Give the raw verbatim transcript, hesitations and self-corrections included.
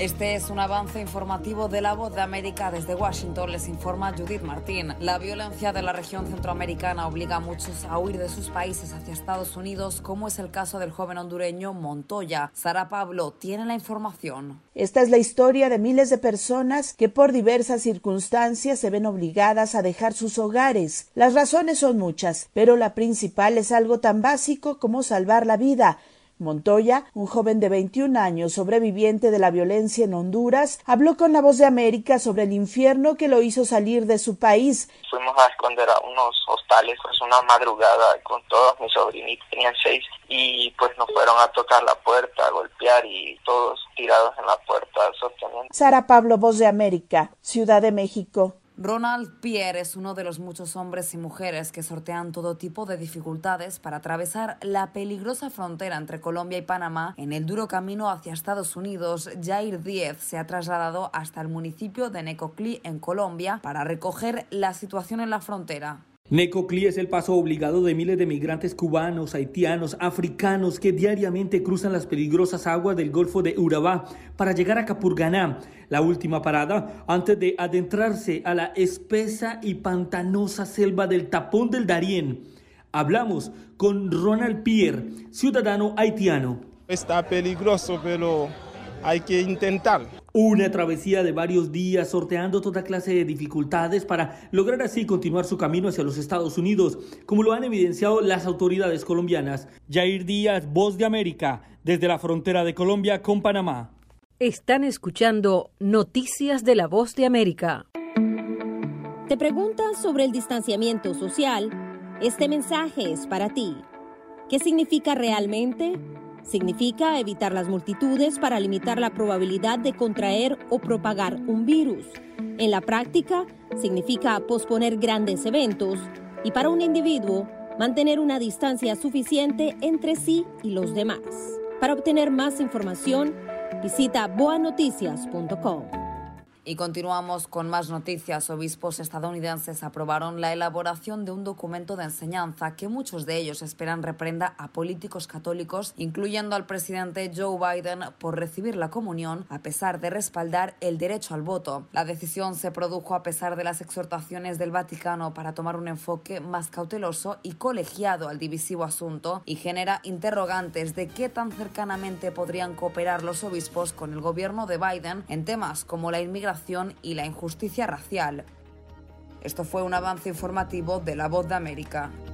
Este es un avance informativo de La Voz de América. Desde Washington les informa Judith Martín. La violencia de la región centroamericana obliga a muchos a huir de sus países hacia Estados Unidos, como es el caso del joven hondureño Montoya. Sara Pablo tiene la información. Esta es la historia de miles de personas que por diversas circunstancias se ven obligadas a dejar sus hogares. Las razones son muchas, pero la principal es algo tan básico como salvar la vida. Montoya, un joven de veintiún años, sobreviviente de la violencia en Honduras, habló con La Voz de América sobre el infierno que lo hizo salir de su país. Fuimos a esconder a unos hostales, pues una madrugada con todos mis sobrinitos, tenían seis, y pues nos fueron a tocar la puerta, a golpear y todos tirados en la puerta sosteniendo. Sara Pablo, Voz de América, Ciudad de México. Ronald Pierre es uno de los muchos hombres y mujeres que sortean todo tipo de dificultades para atravesar la peligrosa frontera entre Colombia y Panamá en el duro camino hacia Estados Unidos. Jair Díez se ha trasladado hasta el municipio de Necoclí, en Colombia, para recoger la situación en la frontera. Necoclí es el paso obligado de miles de migrantes cubanos, haitianos, africanos que diariamente cruzan las peligrosas aguas del Golfo de Urabá para llegar a Capurganá, la última parada antes de adentrarse a la espesa y pantanosa selva del Tapón del Darién. Hablamos con Ronald Pierre, ciudadano haitiano. Está peligroso, pero hay que intentar. Una travesía de varios días sorteando toda clase de dificultades para lograr así continuar su camino hacia los Estados Unidos, como lo han evidenciado las autoridades colombianas. Jair Díaz, Voz de América, desde la frontera de Colombia con Panamá. Están escuchando Noticias de La Voz de América. ¿Te preguntas sobre el distanciamiento social? Este mensaje es para ti. ¿Qué significa realmente? Significa evitar las multitudes para limitar la probabilidad de contraer o propagar un virus. En la práctica, significa posponer grandes eventos y para un individuo, mantener una distancia suficiente entre sí y los demás. Para obtener más información, visita boa noticias punto com. Y continuamos con más noticias. Obispos estadounidenses aprobaron la elaboración de un documento de enseñanza que muchos de ellos esperan reprenda a políticos católicos, incluyendo al presidente Joe Biden, por recibir la comunión a pesar de respaldar el derecho al voto. La decisión se produjo a pesar de las exhortaciones del Vaticano para tomar un enfoque más cauteloso y colegiado al divisivo asunto, y genera interrogantes de qué tan cercanamente podrían cooperar los obispos con el gobierno de Biden en temas como la inmigración y la injusticia racial. Esto fue un avance informativo de La Voz de América.